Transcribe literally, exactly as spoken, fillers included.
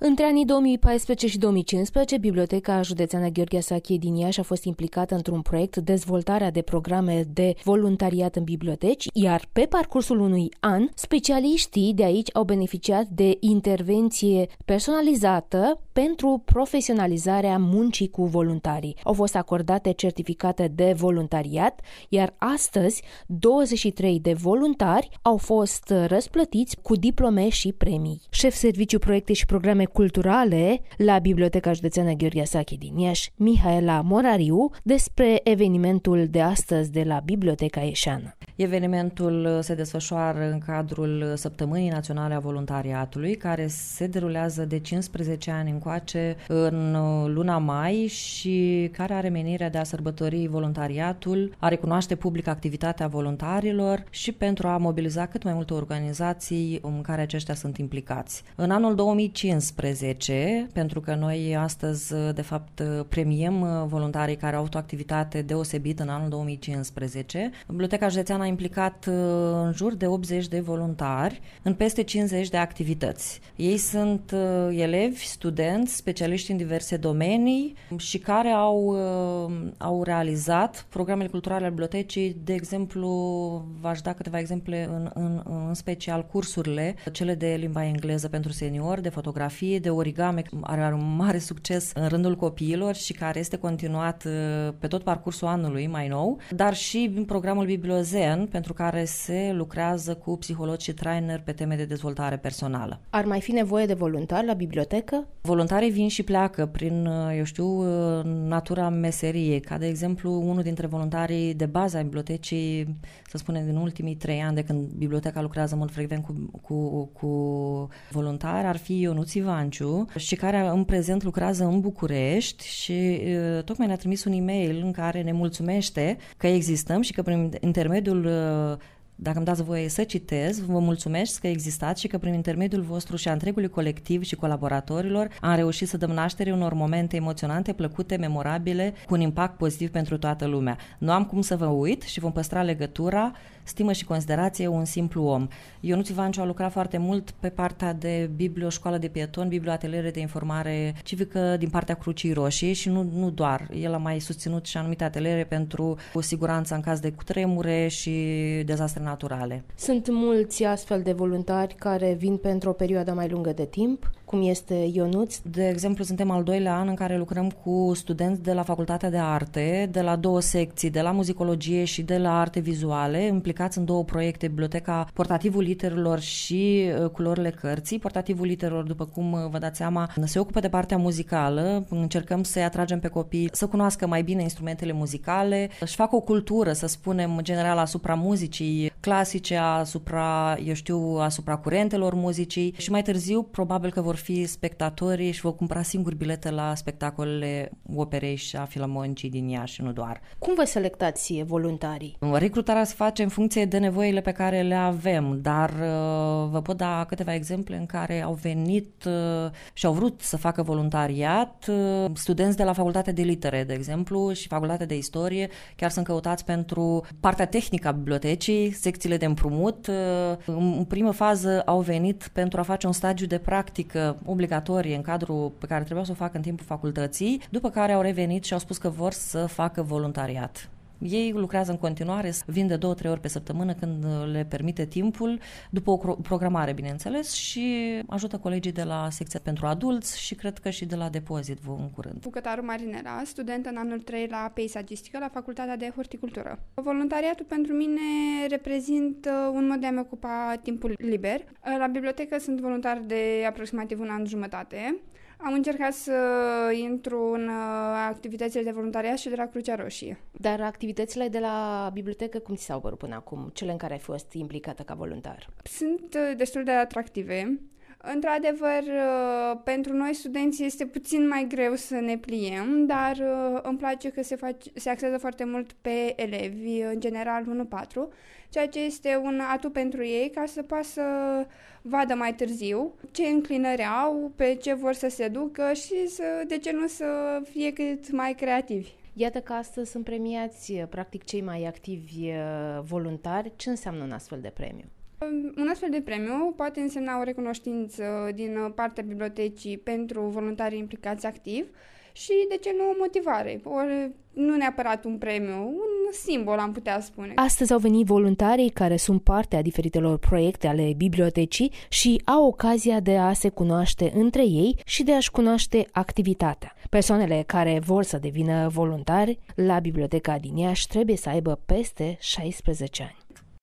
Între anii două mii paisprezece și două mii cincisprezece, Biblioteca Județeană Gheorghe Sachie din Iași a fost implicată într-un proiect dezvoltarea de programe de voluntariat în biblioteci, iar pe parcursul unui an, specialiștii de aici au beneficiat de intervenție personalizată pentru profesionalizarea muncii cu voluntarii. Au fost acordate certificate de voluntariat, iar astăzi douăzeci și trei de voluntari au fost răsplătiți cu diplome și premii. Șef serviciu proiecte și programe culturale la Biblioteca Județeană Gheorghe Sachie din Iași, Mihaela Morariu, despre evenimentul de astăzi de la Biblioteca Ieșeană. Evenimentul se desfășoară în cadrul Săptămânii Naționale a Voluntariatului, care se derulează de cincisprezece ani încoace în luna mai și care are menirea de a sărbători voluntariatul, a recunoaște public activitatea voluntarilor și pentru a mobiliza cât mai multe organizații în care aceștia sunt implicați. În anul două mii cincisprezece, pentru că noi astăzi de fapt premiem voluntarii care au avut o activitate deosebită în anul două mii cincisprezece, Biblioteca Județeană a implicat în jur de optzeci de voluntari în peste cincizeci de activități. Ei sunt elevi, studenți, specialiști în diverse domenii și care au, au realizat programele culturale ale bibliotecii. De exemplu, v-aș da câteva exemple, în, în, în special cursurile, cele de limba engleză pentru seniori, de fotografie, de origami, are un mare succes în rândul copiilor și care este continuat pe tot parcursul anului mai nou, dar și programul Bibliozen, pentru care se lucrează cu psihologi și trainer pe teme de dezvoltare personală. Ar mai fi nevoie de voluntari la bibliotecă? Voluntarii vin și pleacă prin, eu știu, natura meseriei, ca de exemplu unul dintre voluntarii de bază a bibliotecii, să spunem, din ultimii trei ani de când biblioteca lucrează mult frecvent cu, cu, cu voluntari, ar fi Ionuț Ivanciu și care în prezent lucrează în București și tocmai ne-a trimis un e-mail în care ne mulțumește că existăm și că prin intermediul, dacă îmi dați voie să citez, vă mulțumesc că existați și că prin intermediul vostru și a întregului colectiv și colaboratorilor am reușit să dăm naștere unor momente emoționante, plăcute, memorabile, cu un impact pozitiv pentru toată lumea. Nu am cum să vă uit și vom păstra legătura, stimă și considerație, un simplu om. Ionuț Ivanciu a lucrat foarte mult pe partea de biblioșcoală de pietoni, biblioateliere de informare civică din partea Crucii Roșii și nu, nu doar. El a mai susținut și anumite ateliere pentru siguranța în caz de cutremure și dezastre naturale. Sunt mulți astfel de voluntari care vin pentru o perioadă mai lungă de timp, cum este Ionuț. De exemplu, suntem al doilea an în care lucrăm cu studenți de la Facultatea de Arte, de la două secții, de la muzicologie și de la arte vizuale, implicați în două proiecte, Biblioteca Portativul Literelor și Culorile Cărții. Portativul Literelor, după cum vă dați seama, se ocupă de partea muzicală, încercăm să-i atragem pe copii să cunoască mai bine instrumentele muzicale, își fac o cultură, să spunem, general asupra muzicii clasice, asupra, eu știu, asupra curentelor muzicii și mai târziu probabil că vor fi spectatorii și vor cumpăra singuri bilete la spectacolele operei și a filharmonicii din Iași și nu doar. Cum vă selectați voluntarii? Recrutarea se face în funcție de nevoile pe care le avem, dar uh, vă pot da câteva exemple în care au venit uh, și au vrut să facă voluntariat uh, studenți de la Facultatea de Litere, de exemplu, și Facultatea de Istorie, chiar sunt căutați pentru partea tehnică a bibliotecii, secțiile de împrumut. Uh, în primă fază au venit pentru a face un stagiu de practică obligatorie în cadrul pe care trebuia să o facă în timpul facultății, după care au revenit și au spus că vor să facă voluntariat. Ei lucrează în continuare, vin de două, trei ori pe săptămână când le permite timpul, după o programare, bineînțeles, și ajută colegii de la secția pentru adulți și cred că și de la depozit în curând. Bucătaru Marinela, student în anul trei la peisagistică la Facultatea de Horticultură. Voluntariatul pentru mine reprezintă un mod de a-mi ocupa timpul liber. La bibliotecă sunt voluntar de aproximativ un an jumătate. Am încercat să intru în activitățile de voluntariat și de la Crucea Roșie. Dar activitățile de la bibliotecă cum ți s-au părut până acum, cele în care ai fost implicată ca voluntar? Sunt destul de atractive. Într-adevăr, pentru noi studenți este puțin mai greu să ne pliem, dar îmi place că se, face, se axează foarte mult pe elevi, în general unu patru, ceea ce este un atu pentru ei ca să poată să vadă mai târziu ce înclinări au, pe ce vor să se ducă și să, de ce nu să fie cât mai creativi. Iată că astăzi sunt premiați practic cei mai activi voluntari. Ce înseamnă un astfel de premiu? Un astfel de premiu poate însemna o recunoștință din partea bibliotecii pentru voluntarii implicați activ și, de ce nu, o motivare. Ori nu neapărat un premiu, un simbol, am putea spune. Astăzi au venit voluntarii care sunt parte a diferitelor proiecte ale bibliotecii și au ocazia de a se cunoaște între ei și de a-și cunoaște activitatea. Persoanele care vor să devină voluntari la Biblioteca din Iași trebuie să aibă peste șaisprezece ani.